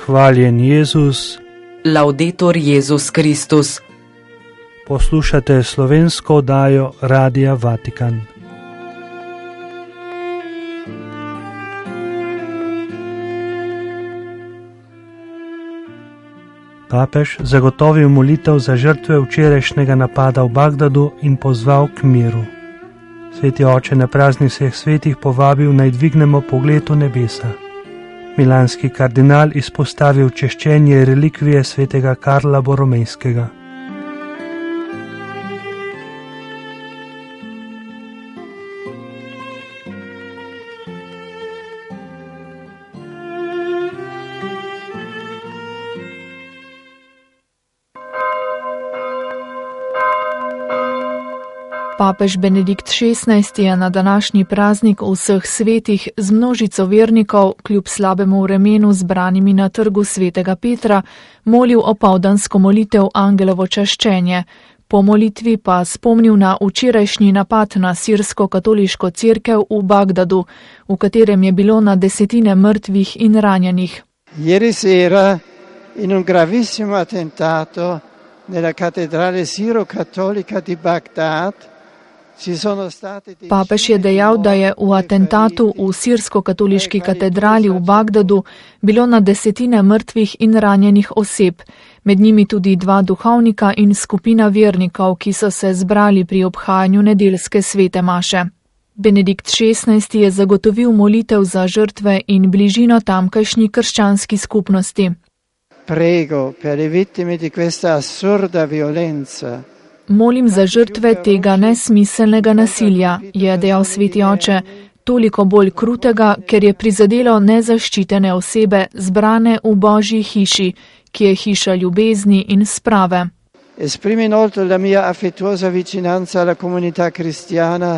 Hvaljen Jezus. Laudetur Jezus Kristus. Poslušate slovensko oddajo Radia Vatikan. Papež zagotovil molitev za žrtve včerajšnjega napada v Bagdadu in pozval k miru. Sveti oče na praznik vseh svetih povabil naj dvignemo pogled v nebesa. Milanski kardinal izpostavil češčenje relikvije svetega Karla Boromejskega. Papež Benedikt XVI je na današnji praznik vseh svetih z množico vernikov, kljub slabemu vremenu zbranimi na trgu svetega Petra, molil opoldansko molitev Angelovo čaščenje. Po molitvi pa spomnil na včerajšnji napad na sirsko-katoliško cerkev v Bagdadu, v katerem je bilo na desetine mrtvih in ranjenih. Ieri sera in un gravissimo attentato nella cattedrale siro-cattolica di Bagdad. Papež je dejal, da je v atentatu v sirsko-katoliški katedrali v Bagdadu bilo na desetine mrtvih in ranjenih oseb, med njimi tudi 2 duhovnika in skupina vernikov, ki so se zbrali pri obhajanju nedeljske svete maše. Benedikt XVI je zagotovil molitev za žrtve in bližino tamkajšnji krščanski skupnosti. Prego per le vittime di questa assurda violenza. Molim za žrtve tega nesmiselnega nasilja, je dejal sveti oče, toliko bolj krutega, ker je prizadelo nezaščitene osebe zbrane v Božji hiši, ki je hiša ljubezni in sprave. Esprime inoltre la mia affettuosa vicinanza alla comunità cristiana.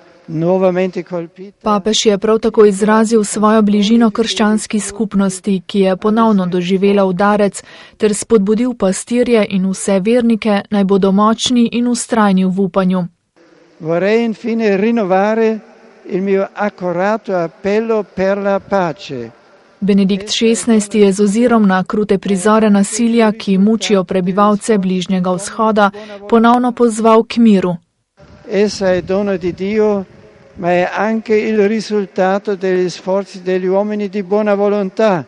Papež je prav tako izrazil svojo bližino krščanski skupnosti, ki je ponovno doživela udarec, ter spodbudil pastirje in vse vernike, naj bodo močni in vztrajni v upanju. Vorrei infine rinnovare il mio accorato appello per la pace. Benedikt XVI je z ozirom na krute prizore nasilja, ki mučijo prebivalce Bližnjega vzhoda, ponovno pozval k miru. Essa è dono di Dio, ma è anche il risultato degli sforzi degli uomini di buona volontà.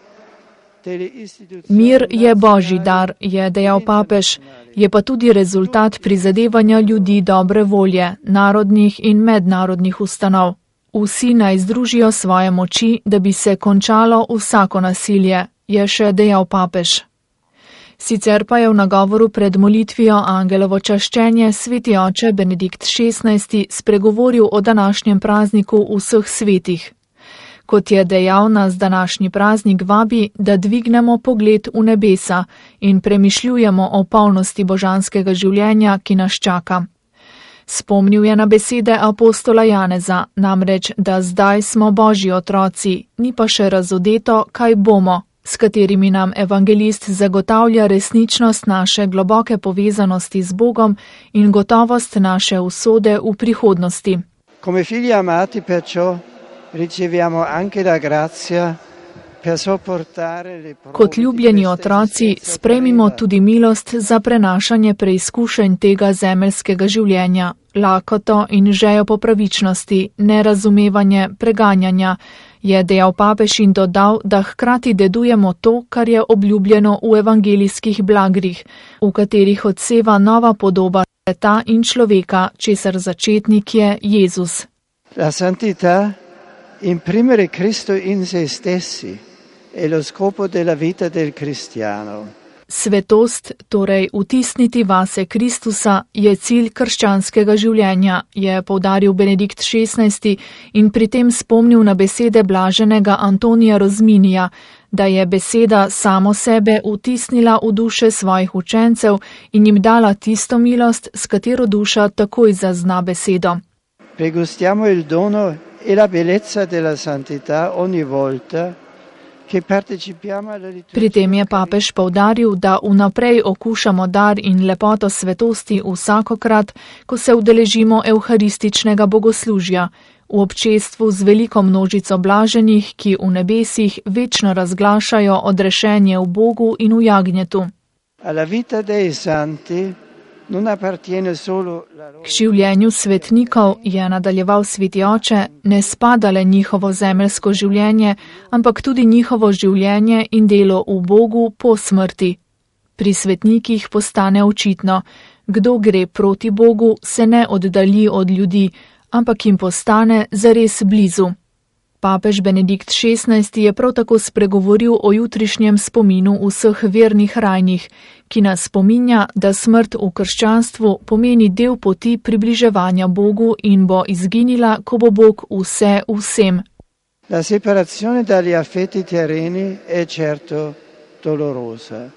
Mir je Božji dar, je dejal papež, je pa tudi rezultat prizadevanja ljudi dobre volje, narodnih in mednarodnih ustanov. Vsi naj združijo svoje moči, da bi se končalo vsako nasilje, je še dejal papež. Sicer pa je v nagovoru pred molitvijo Angelovo čaščenje sveti oče Benedikt XVI spregovoril o današnjem prazniku vseh svetih. Kot je dejal, nas današnji praznik vabi, da dvignemo pogled v nebesa in premišljujemo o polnosti božanskega življenja, ki nas čaka. Spomnil je na besede apostola Janeza, namreč, da zdaj smo Božji otroci, ni pa še razodeto, kaj bomo, s katerimi nam evangelist zagotavlja resničnost naše globoke povezanosti z Bogom in gotovost naše usode v prihodnosti. Come figli amati perciò riceviamo anche la grazia per sopportare le prove. Kot ljubljeni otroci sprejmimo tudi milost za prenašanje preizkušenj tega zemeljskega življenja, lakoto in žejo po pravičnosti, nerazumevanje, preganjanja, je dejal papež in dodal, da hkrati dedujemo to, kar je obljubljeno v evangelijskih blagrih, v katerih odseva nova podoba sveta in človeka, česar začetnik je Jezus. La santità, imprimere Cristo in se stessi, è lo scopo della vita del cristiano. Svetost, torej vtisniti vase Kristusa, je cilj krščanskega življenja, je poudaril Benedikt XVI in pri tem spomnil na besede blaženega Antonija Rozminija, da je beseda samo sebe vtisnila v duše svojih učencev in jim dala tisto milost, s katero duša takoj zazna besedo. Pregustiamo il dono e la bellezza della santità ogni volta. Pri tem je papež poudaril, da vnaprej okušamo dar in lepoto svetosti vsakokrat, ko se udeležimo evharističnega bogoslužja. v občestvu z veliko množico blaženih, ki v nebesih večno razglašajo odrešenje v Bogu in v jagnjetu. K življenju svetnikov, je nadaljeval sveti oče, ne spada le njihovo zemeljsko življenje, ampak tudi njihovo življenje in delo v Bogu po smrti. Pri svetnikih postane očitno, kdo gre proti Bogu, se ne oddalji od ljudi, ampak jim postane zares blizu. Papež Benedikt XVI je prav tako spregovoril o jutrišnjem spominu vseh vernih rajnih, ki nas spominja, da smrt v krščanstvu pomeni del poti približevanja Bogu in bo izginila, ko bo Bog vse vsem. La separazione dagli affetti terreni è certo dolorosa.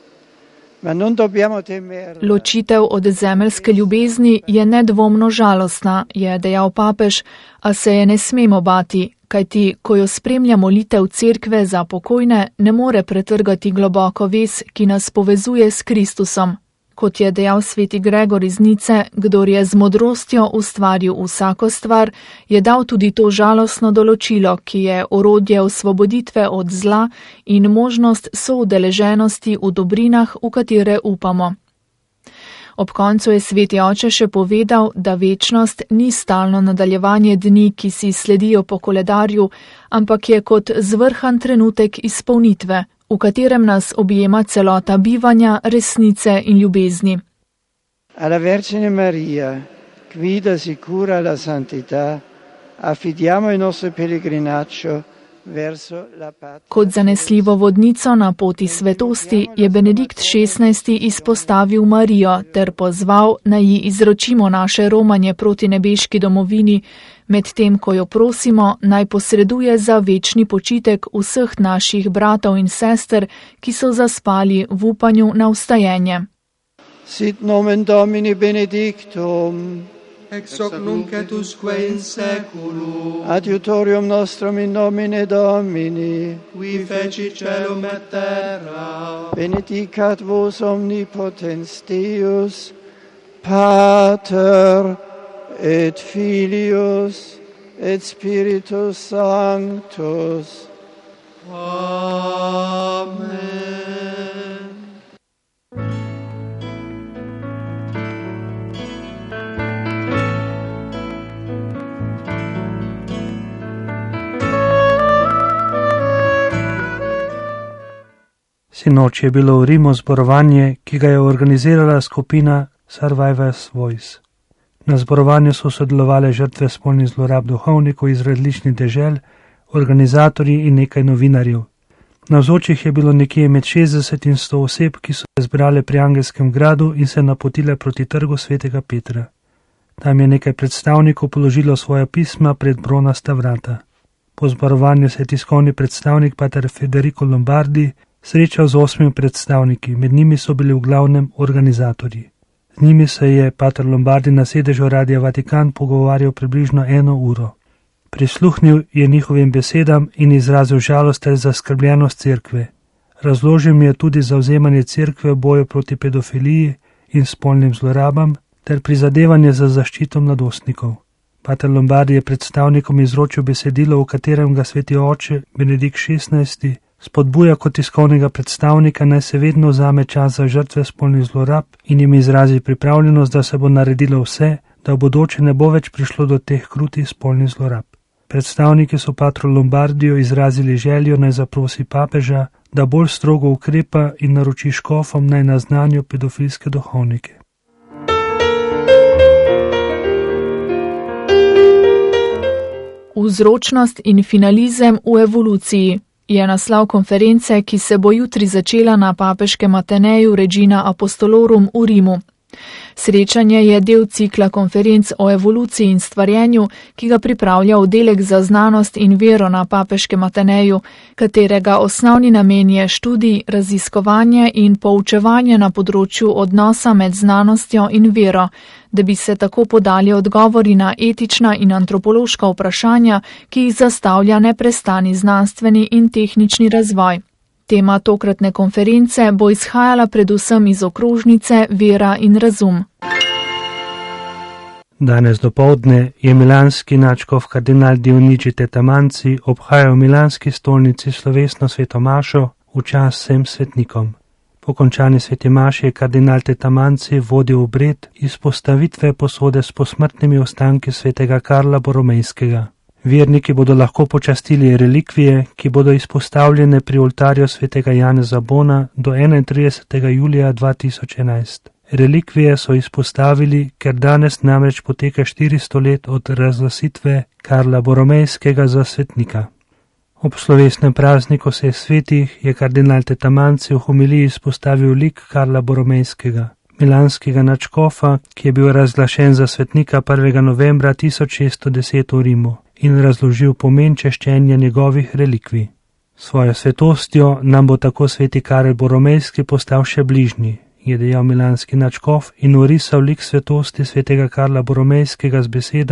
Ločitev od zemeljske ljubezni je nedvomno žalostna, je dejal papež, a se je ne smemo bati, kajti ko jo spremlja molitev cerkve za pokojne, ne more pretrgati globoko vez, ki nas povezuje s Kristusom. Kot je dejal sveti Gregor iz Nice, kdor je z modrostjo ustvaril vsako stvar, je dal tudi to žalostno določilo, ki je orodje osvoboditve od zla in možnost soudeleženosti v dobrinah, v katere upamo. Ob koncu je sveti oče še povedal, da večnost ni stalno nadaljevanje dni, ki si sledijo po koledarju, ampak je kot zvrhan trenutek izpolnitve, v katerem nas objema celota bivanja, resnice in ljubezni. Alla Vergine Maria, guida sicura la santità, affidiamo il nostro pellegrinaggio verso la patria. Kot zanesljivo vodnico na poti svetosti je Benedikt XVI izpostavil Marijo ter pozval, naj ji izročimo naše romanje proti nebeški domovini, medtem ko jo prosimo, naj posreduje za večni počitek vseh naših bratov in sester, ki so zaspali v upanju na vstajenje. Sit nomen Domini benedictum, ex hoc nunc et usque in seculum, adiutorium nostrum in nomine Domini, qui feci caelum et terra, benedicat vos omnipotens Deus, Pater et Filius et Spiritus Sanctus. Amen. Sinoči je bilo v Rimu zborovanje, ki ga je organizirala skupina Survivors Voice. Na zborovanju so sodelovali žrtve spolnih zlorab duhovnikov iz različnih dežel, organizatorji in nekaj novinarjev. Navzočih je bilo nekje med 60 in 100 oseb, ki so se zbrale pri Angelskem gradu in se napotile proti trgu svetega Petra. Tam je nekaj predstavnikov položilo svoja pisma pred bronasta vrata. Po zborovanju se je tiskovni predstavnik pater Federico Lombardi srečal z 8 predstavniki, med njimi so bili v glavnem organizatorji. Z njimi se je pater Lombardi na sedežu Radia Vatikan pogovarjal približno 1 uro. Prisluhnil je njihovim besedam in izrazil žalost ter zaskrbljenost cerkve. Razložil mi je tudi zavzemanje cerkve v boju proti pedofiliji in spolnim zlorabam ter prizadevanje za zaščito mladostnikov. Pater Lombardi je predstavnikom izročil besedilo, v katerem ga sveti oče Benedikt XVI spodbuja kot tiskovnega predstavnika, naj se vedno vzame čas za žrtve spolnih zlorab in jim izrazi pripravljenost, da se bo naredilo vse, da v bodoče ne bo več prišlo do teh krutih spolnih zlorab. Predstavniki so patru Lombardiju izrazili željo, naj zaprosi papeža, da bolj strogo ukrepa in naroči škofom, naj naznanijo pedofilske duhovnike. Vzročnost in finalizem v evoluciji je naslov konference, ki se bo jutri začela na papeškem Ateneju Regina Apostolorum v Rimu. Srečanje je del cikla konferenc o evoluciji in stvarjenju, ki ga pripravlja oddelek za znanost in vero na papeškem Ateneju, katerega osnovni namen je študij, raziskovanje in poučevanje na področju odnosa med znanostjo in vero, da bi se tako podali odgovori na etična in antropološka vprašanja, ki jih zastavlja neprestani znanstveni in tehnični razvoj. Tema tokratne konference bo izhajala predvsem iz okrožnice Vera in razum. Danes dopoldne je milanski nadškof kardinal Dionigi Tetamanci obhajal v milanski stolnici slovesno sveto mašo v čast vsem svetnikom. Po končani sveti maši je kardinal Tetamanci vodil obred izpostavitve posode s posmrtnimi ostanki svetega Karla Boromejskega. Verniki bodo lahko počastili relikvije, ki bodo izpostavljene pri oltarju svetega Janeza Bona do 31. julija 2011. Relikvije so izpostavili, ker danes namreč poteka 400 let od razglasitve Karla Boromejskega za svetnika. Ob slovesnem prazniku vseh svetih je kardinal Tetamanci v homiliji izpostavil lik Karla Boromejskega, milanskega nadškofa, ki je bil razglašen za svetnika 1. novembra 1610 v Rimu in razložil pomen češčenja njegovih relikvij. Svojo svetostjo nam bo tako sveti Karel Boromejski postal še bližnji, je dejal milanski nadškof in orisal lik svetosti svetega Karla Boromejskega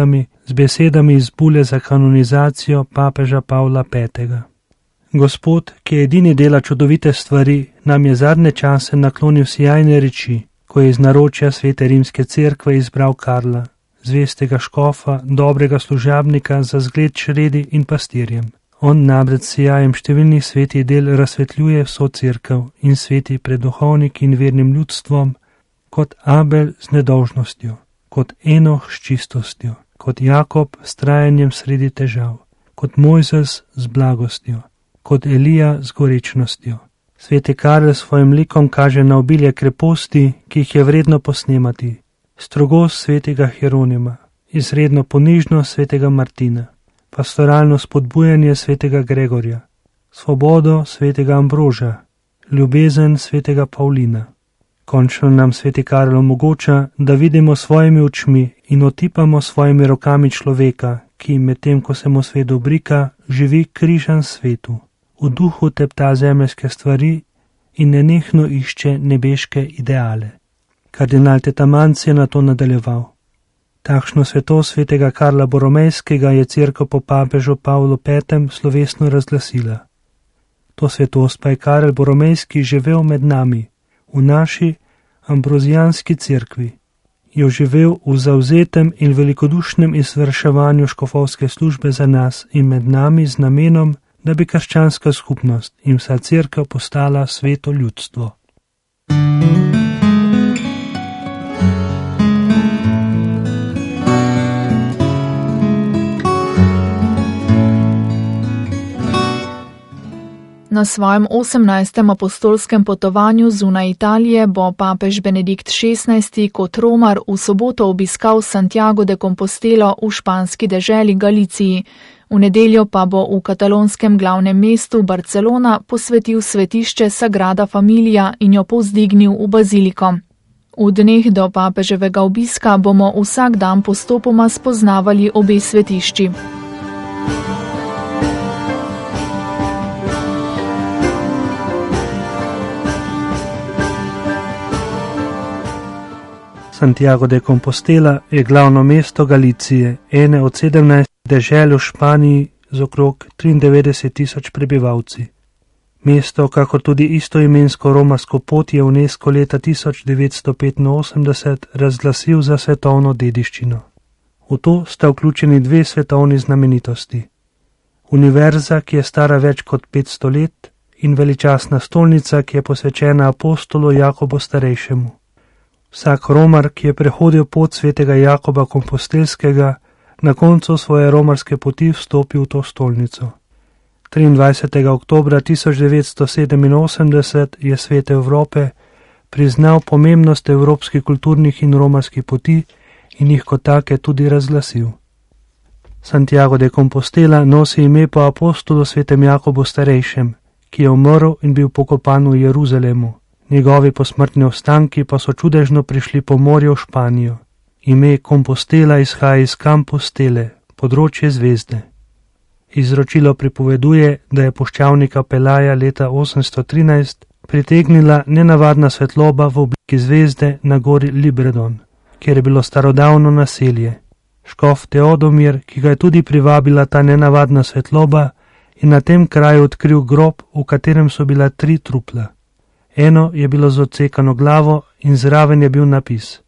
z besedami iz bule za kanonizacijo papeža Pavla V. Gospod, ki je edini dela čudovite stvari, nam je zadnje čase naklonil sijajne reči, ko je iz naročja svete rimske cerkve izbral Karla, zvestega škofa, dobrega služabnika za zgled čredi in pastirjem. On namreč sijajem številnih svetih del razsvetljuje vso cerkev in sveti pred duhovniki in vernim ljudstvom, kot Abel z nedolžnostjo, kot Enoh s čistostjo, kot Jakob s trajanjem sredi težav, kot Mojzes z blagostjo, kot Elija z gorečnostjo. Sveti Karel s svojim likom kaže na obilje kreposti, ki jih je vredno posnemati, strogost svetega Hieronima, izredno ponižnost svetega Martina, pastoralno spodbujanje svetega Gregorja, svobodo svetega Ambroža, ljubezen svetega Pavlina. Končno nam sveti Karel omogoča, da vidimo svojimi očmi in otipamo svojimi rokami človeka, ki medtem, ko se mu svet dobrika, živi križan svetu, v duhu tepta zemeljske stvari in nenehno išče nebeške ideale. Kardinal Tetamanci je na to nadaljeval. Takšno svetost svetega Karla Boromejskega je cerkev po papežu Pavlu V. slovesno razglasila. To svetost pa je Karel Boromejski živel med nami, v naši ambrozijanski cerkvi. Jo živel v zavzetem in velikodušnem izvrševanju škofovske službe za nas in med nami z namenom, da bi krščanska skupnost in vsa cerkev postala sveto ljudstvo. Na svojem 18. apostolskem potovanju zunaj Italije bo papež Benedikt XVI kot romar v soboto obiskal Santiago de Compostelo v španski deželi Galiciji. V nedeljo pa bo v katalonskem glavnem mestu Barcelona posvetil svetišče Sagrada Familia in jo povzdignil v baziliko. V dneh do papeževega obiska bomo vsak dan postopoma spoznavali obe svetišči. Santiago de Compostela je glavno mesto Galicije, ene od 17 dežel v Španiji z okrog 93.000 prebivalci. Mesto, kakor tudi istoimensko romarsko pot, je UNESCO leta 1985 razglasil za svetovno dediščino. V to sta vključeni dve svetovni znamenitosti. Univerza, ki je stara več kot 500 let, in veličastna stolnica, ki je posvečena apostolu Jakobu Starejšemu. Vsak romar, ki je prehodil pot svetega Jakoba Kompostelskega, na koncu svoje romarske poti vstopi v to stolnico. 23. oktobra 1987 je svet Evrope priznal pomembnost evropskih kulturnih in romarskih poti in jih kot take tudi razglasil. Santiago de Compostela nosi ime po apostolu svetem Jakobu Starejšem, ki je umrl in bil pokopan v Jeruzalemu. Njegovi posmrtni ostanki pa so čudežno prišli po morju v Španijo. Ime Compostela izhaja iz Campus Tele, področje zvezde. Izročilo pripoveduje, da je puščavnika Pelaja leta 813 pritegnila nenavadna svetloba v obliki zvezde na gori Libredon, kjer je bilo starodavno naselje. Škof Teodomir, ki ga je tudi privabila ta nenavadna svetloba, je na tem kraju odkril grob, v katerem so bila 3 trupla. Eno je bilo z odsekano glavo in zraven je bil napis: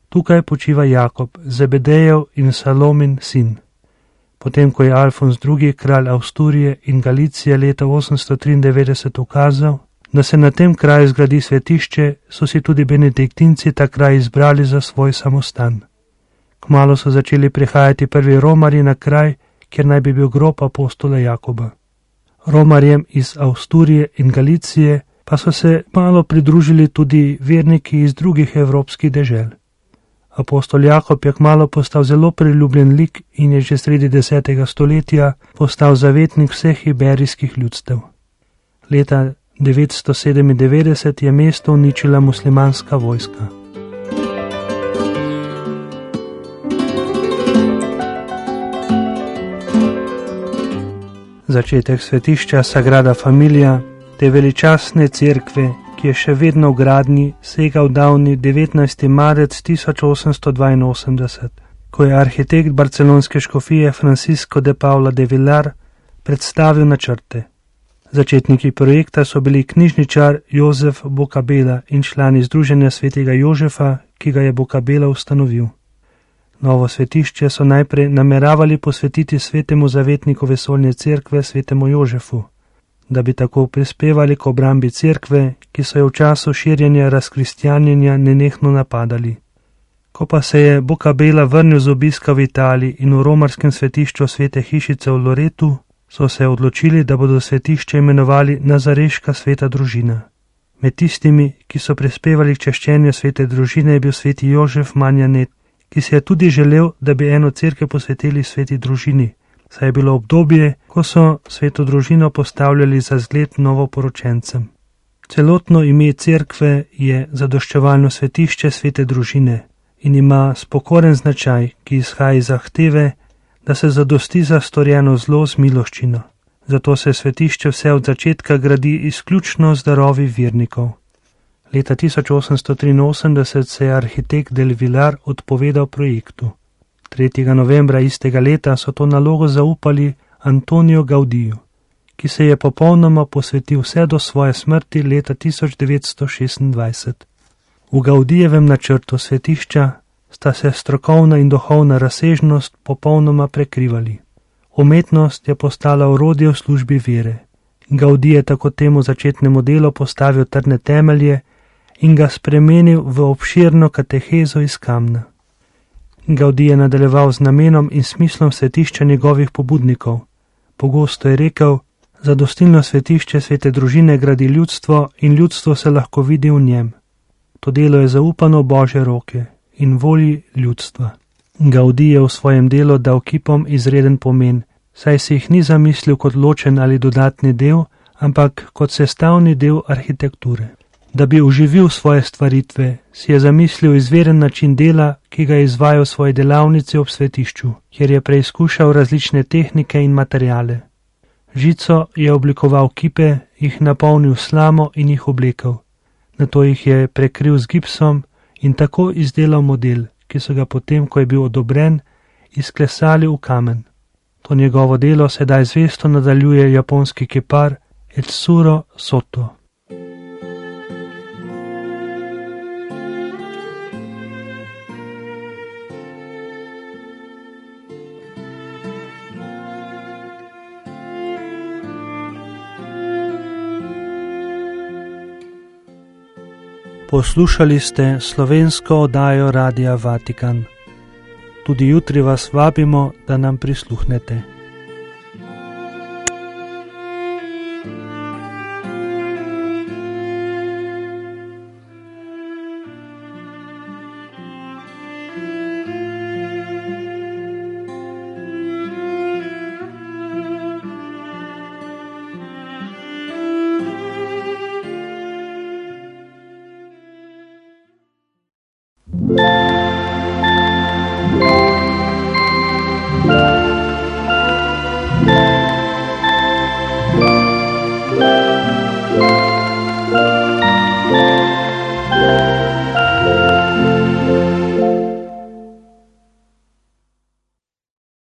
Tukaj počiva Jakob, Zebedejev in Salomin sin. Potem, ko je Alfons II, kralj Avsturije in Galicije leta 893 ukazal, da se na tem kraju zgradi svetišče, so si tudi benediktinci ta kraj izbrali za svoj samostan. Kmalu so začeli prihajati prvi romarji na kraj, kjer naj bi bil grob apostola Jakoba. Romarjem iz Avsturije in Galicije pa so se malo pridružili tudi verniki iz drugih evropskih dežel. Apostol Jakob je kmalu postal zelo priljubljen lik in je že sredi 10. stoletja postal zavetnik vseh iberijskih ljudstev. Leta 997 je mesto uničila muslimanska vojska. Začetek svetišča Sagrada Familia, te veličastne cerkve, ki je še vedno v gradnji, sega v davni 19. marec 1882, ko je arhitekt barcelonske škofije Francisco de Paula de Villar predstavil načrte. Začetniki projekta so bili knjižničar Jozef Bocabella in člani Združenja svetega Jožefa, ki ga je Bocabella ustanovil. Novo svetišče so najprej nameravali posvetiti svetemu zavetniku vesoljne cerkve svetemu Jožefu, da bi tako prispevali k obrambi cerkve, ki so jo v času širjenja razkristjanjenja nenehno napadali. Ko pa se je Bocabella vrnil z obiska v Italiji in v romarskem svetišču svete hišice v Loretu, so se odločili, da bodo svetišče imenovali Nazareška sveta družina. Med tistimi, ki so prispevali k češčenju svete družine, je bil sveti Jožef Manjanet, ki si je tudi želel, da bi eno cerkev posvetili sveti družini, saj je bilo obdobje, ko so sveto družino postavljali za zgled novoporočencem. Celotno ime cerkve je zadoščevalno svetišče svete družine in ima spokoren značaj, ki izhaja iz zahteve, da se zadosti za storjeno zlo z miloščino. Zato se svetišče vse od začetka gradi izključno z darovi vernikov. Leta 1883 se je arhitekt del Villar odpovedal projektu. 3. novembra istega leta so to nalogo zaupali Antoniju Gaudiju, ki se je popolnoma posvetil vse do svoje smrti leta 1926. V Gaudijevem načrtu svetišča sta se strokovna in duhovna razsežnost popolnoma prekrivali. Umetnost je postala orodje v službi vere. Gaudij je tako temu začetnemu delu postavil trdne temelje in ga spremenil v obširno katehezo iz kamna. Gaudij je nadaljeval z namenom in smislom svetišča njegovih pobudnikov. Pogosto je rekel, zadostilno svetišče svete družine gradi ljudstvo in ljudstvo se lahko vidi v njem. To delo je zaupano v Božje roke in volji ljudstva. Gaudij je v svojem delu dal kipom izreden pomen, saj si jih ni zamislil kot ločen ali dodatni del, ampak kot sestavni del arhitekture. Da bi oživil svoje stvaritve, si je zamislil izveren način dela, ki ga je izvajal v svoji delavnici ob svetišču, kjer je preizkušal različne tehnike in materijale. Žico je oblikoval kipe, jih napolnil slamo in jih oblekel. Nato jih je prekril z gipsom in tako izdelal model, ki so ga potem, ko je bil odobren, izklesali v kamen. To njegovo delo sedaj zvesto nadaljuje japonski kipar Etsuro Soto. Poslušali ste slovensko oddajo Radia Vatikan. Tudi jutri vas vabimo, da nam prisluhnete.